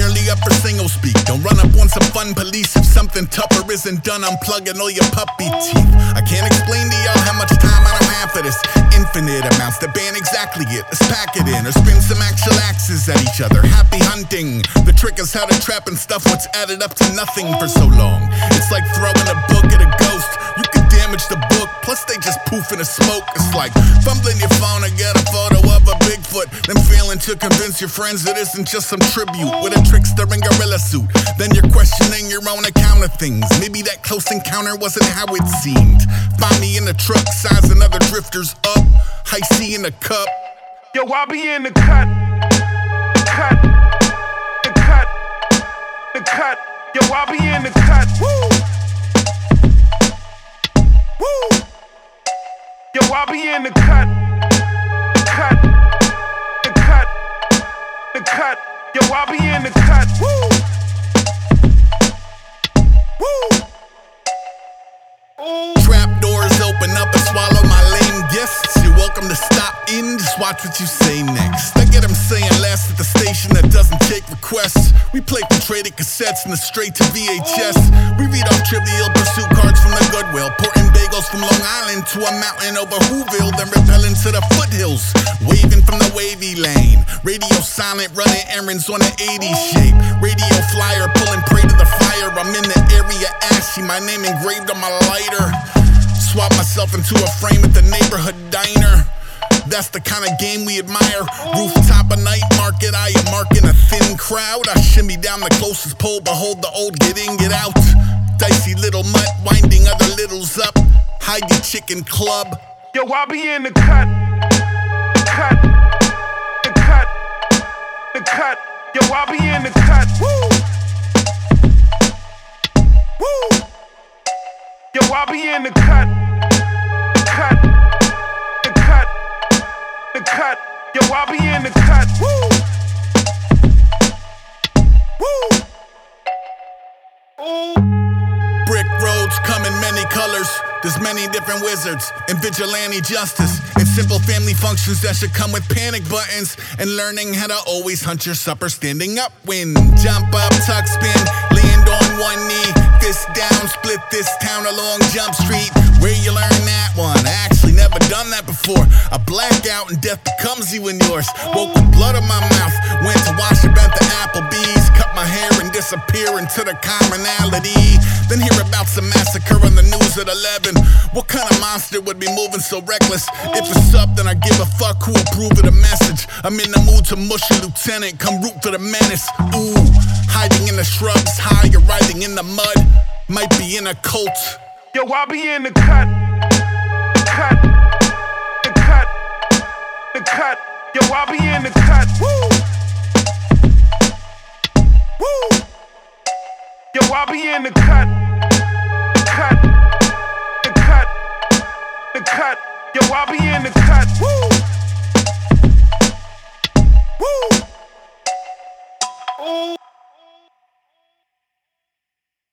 barely up for single speak. Don't run up on some fun police if something tougher isn't done. I'm plugging all your puppy teeth. I can't explain to y'all how much time I don't have for this. Infinite amounts to ban exactly it. Let's pack it in or spin some actual axes at each other. Happy hunting. The trick is how to trap and stuff what's added up to nothing for so long. It's like throwing a book at a ghost. You could damage the book, plus they just poof in the smoke. It's like fumbling your phone to get a photo of a Bigfoot, then failing to convince your friends it isn't just some tribute with a trickster and gorilla suit. Then you're questioning your own account of things. Maybe that close encounter wasn't how it seemed. Find me in the truck, sizing other drifters up. High C in the cup. Yo, I be in the cut. The cut. Yo, I be in the cut. Woo. Woo. Yo, I be in the cut. The cut. Yo, I be in the cut. Woo. Woo. Trap doors open up and swallow my lame guests. You're welcome to stop in, just watch what you say next. I get them saying last at the station that doesn't take requests. We play from traded cassettes and straight to VHS. We read off Trivial Pursuit cards from the Goodwill, porting bagels from Long Island to a mountain over Whoville, then rappelling to the foothills, waving from the wavy lane. Radio silent, running errands on an 80s shape. Radio flyer, pulling prey to the fire. I'm in the area ashy, my name engraved on my lighter. Swap myself into a frame at the neighborhood diner. That's the kind of game we admire. Rooftop a night market, I am marking a thin crowd. I shimmy down the closest pole, behold the old get in, get out. Dicey little mutt, winding other littles up. Hide your chicken club. Yo, I be in the cut. The cut. Yo, I be in the cut. Woo. Woo. Yo, I be in the cut. The cut. Yo, I be in the cut. Woo. Woo. Ooh. Brick roads come in many colors. There's many different wizards in vigilante justice and simple family functions that should come with panic buttons and learning how to always hunt your supper standing up. When jump up, tuck spin, land on one knee, fist down, split this town along Jump Street. Where you learn that one? I actually never done that before. I black out and death becomes you and yours. Woke with blood in my mouth, went to wash up at the Applebee's, cut my hair and disappear into the commonality. Then hear about some massacre on the news at 11. What kind of monster would be moving so reckless? If it's up, then I give a fuck who approve of the message. I'm in the mood to mush a lieutenant, come root for the menace. Ooh, hiding in the shrubs, high or riding in the mud. Might be in a cult. Yo, I be in the cut. The cut. Yo, I be in the cut. Woo. Woo. Yo, I be in the cut. The cut. Yo, I be in the cut. Woo.